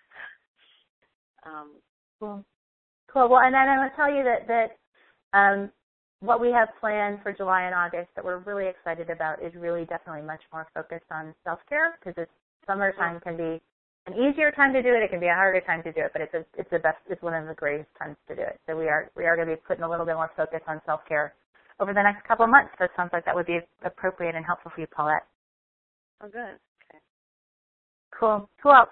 Cool. Well, and then I want to tell you that what we have planned for July and August that we're really excited about is really definitely much more focused on self-care, because summertime can be an easier time to do it. It can be a harder time to do it, but it's one of the greatest times to do it. So we are going to be putting a little bit more focus on self-care over the next couple of months. So it sounds like that would be appropriate and helpful for you, Paulette. Oh, good. Okay. Cool. Who else?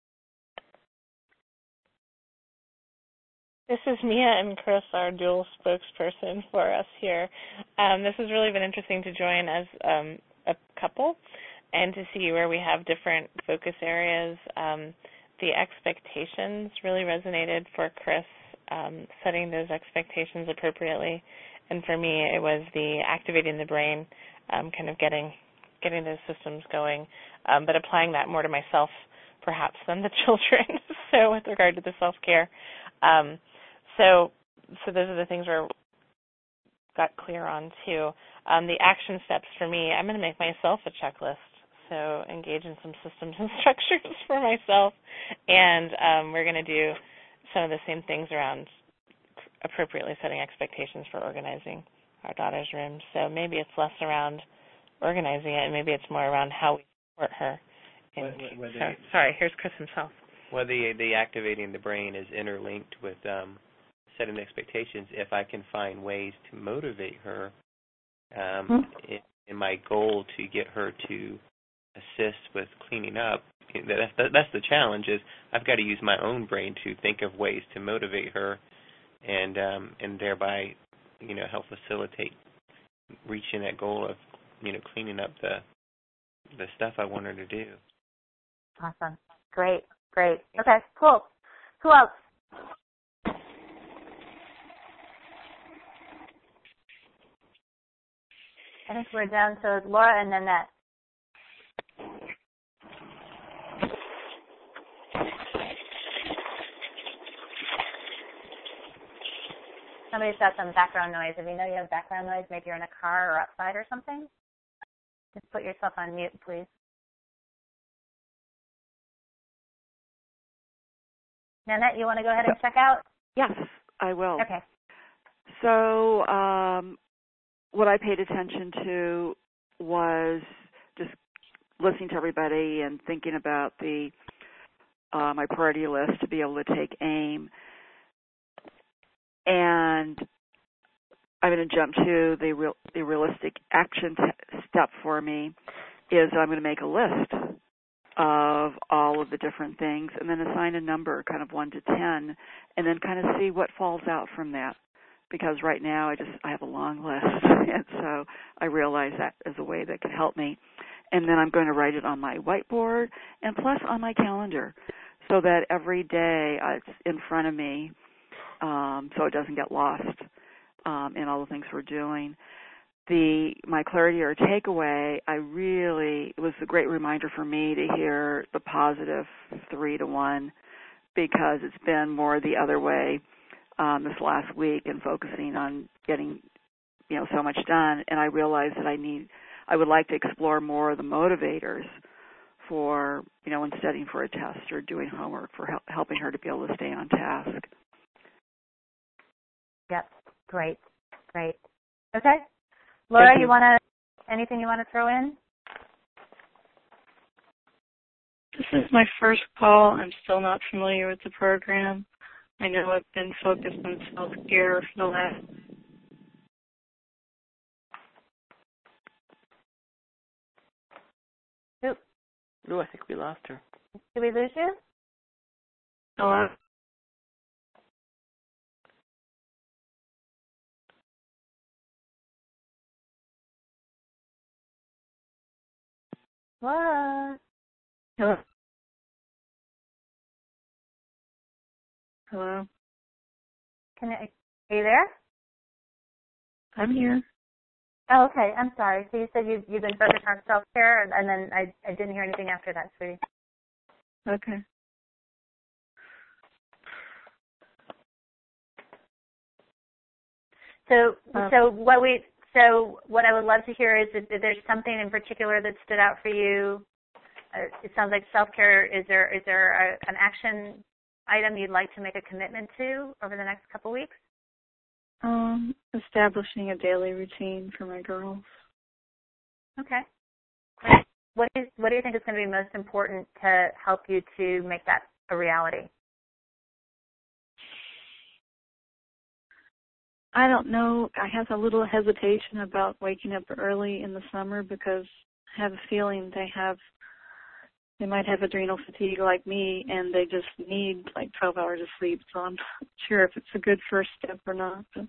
This is Mia, and Chris, our dual spokesperson for us here. This has really been interesting to join as a couple and to see where we have different focus areas. The expectations really resonated for Chris, setting those expectations appropriately. And for me, it was the activating the brain, kind of getting those systems going, but applying that more to myself, perhaps, than the children. So with regard to the self-care. So those are the things we're got clear on, too. The action steps for me, I'm going to make myself a checklist, so engage in some systems and structures for myself, and we're going to do some of the same things around appropriately setting expectations for organizing our daughter's room. So maybe it's less around organizing it, and maybe it's more around how we support her. Sorry, here's Chris himself. Well, the activating the brain is interlinked with setting expectations. If I can find ways to motivate her in my goal to get her to assist with cleaning up, that's the challenge. Is I've got to use my own brain to think of ways to motivate her, and thereby, help facilitate reaching that goal of, cleaning up the stuff I want her to do. Awesome. Great. Okay, cool. Who else? I think we're down to Laura and Nanette. Somebody's got some background noise. If you know you have background noise, maybe you're in a car or outside or something, just put yourself on mute, please. Nanette, you want to go ahead and check out? Yes, I will. Okay. So what I paid attention to was just listening to everybody and thinking about my priority list to be able to take aim. And I'm going to jump to the realistic action step for me is I'm going to make a list of all of the different things and then assign a number, kind of 1 to 10, and then kind of see what falls out from that. Because right now I have a long list, and so I realize that is a way that could help me. And then I'm going to write it on my whiteboard and plus on my calendar so that every day it's in front of me so it doesn't get lost in all the things we're doing. My clarity or takeaway, it was a great reminder for me to hear the positive 3 to 1 because it's been more the other way this last week and focusing on getting, so much done. And I realized that I would like to explore more of the motivators for, when studying for a test or doing homework for helping her to be able to stay on task. Yep. Great. Okay. Laura, anything you want to throw in? This is my first call. I'm still not familiar with the program. I know I've been focused on self-care for the last. Ooh, I think we lost her. Did we lose you? Hello? What? Hello? Hello? Are you there? I'm here. Oh, okay. I'm sorry. So you said you've been focused on self-care, and then I didn't hear anything after that, sweetie. Okay. So what I would love to hear is if there's something in particular that stood out for you. It sounds like self-care. Is there an action item you'd like to make a commitment to over the next couple weeks? Establishing a daily routine for my girls. Okay. What do you think is going to be most important to help you to make that a reality? I don't know. I have a little hesitation about waking up early in the summer because I have a feeling they might have adrenal fatigue like me, and they just need like 12 hours of sleep. So I'm not sure if it's a good first step or not. But.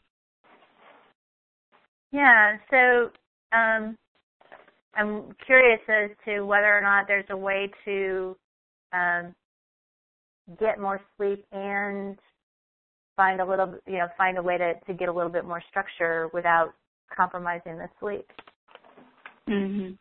Yeah. So I'm curious as to whether or not there's a way to get more sleep and find a way to get a little bit more structure without compromising the sleep. Mhm.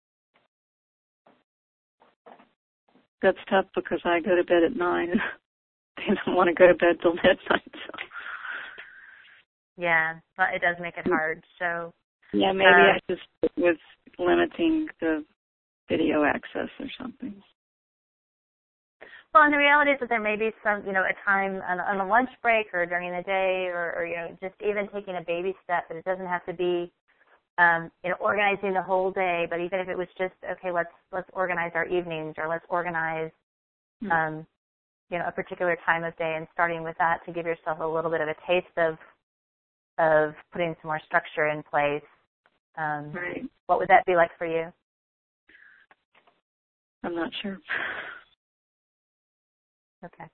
That's tough because I go to bed at 9 and they don't want to go to bed till midnight. So. Yeah, but it does make it hard. So yeah, maybe I just stick with limiting the video access or something. Well, and the reality is that there may be some, a time on a lunch break or during the day or just even taking a baby step, but it doesn't have to be, organizing the whole day, but even if it was just, okay, let's organize our evenings or let's organize, a particular time of day and starting with that to give yourself a little bit of a taste of putting some more structure in place. Right. What would that be like for you? I'm not sure. Okay.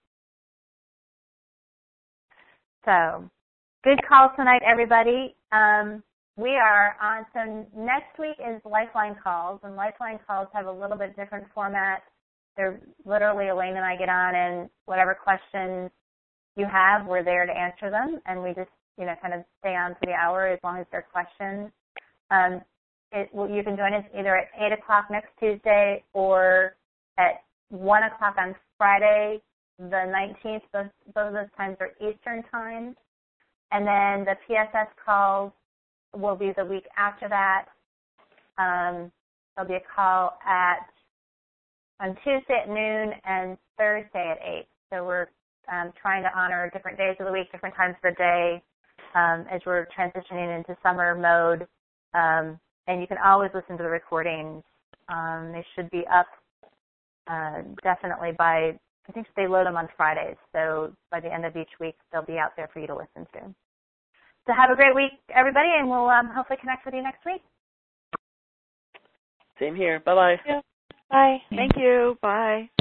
So, good call tonight, everybody. We are on, so next week is Lifeline calls, and Lifeline calls have a little bit different format. They're literally, Elaine and I get on, and whatever questions you have, we're there to answer them, and we just, kind of stay on to the hour as long as they're questions. You can join us either at 8 o'clock next Tuesday or at 1 o'clock on Friday, the 19th. Both of those times are Eastern time. And then the PSS calls will be the week after that. There'll be a call on Tuesday at noon and Thursday at 8. So we're trying to honor different days of the week, different times of the day as we're transitioning into summer mode. And you can always listen to the recordings. They should be up definitely by, I think they load them on Fridays. So by the end of each week, they'll be out there for you to listen to. So have a great week, everybody, and we'll hopefully connect with you next week. Same here. Bye-bye. Yeah. Bye. Thank you. Bye.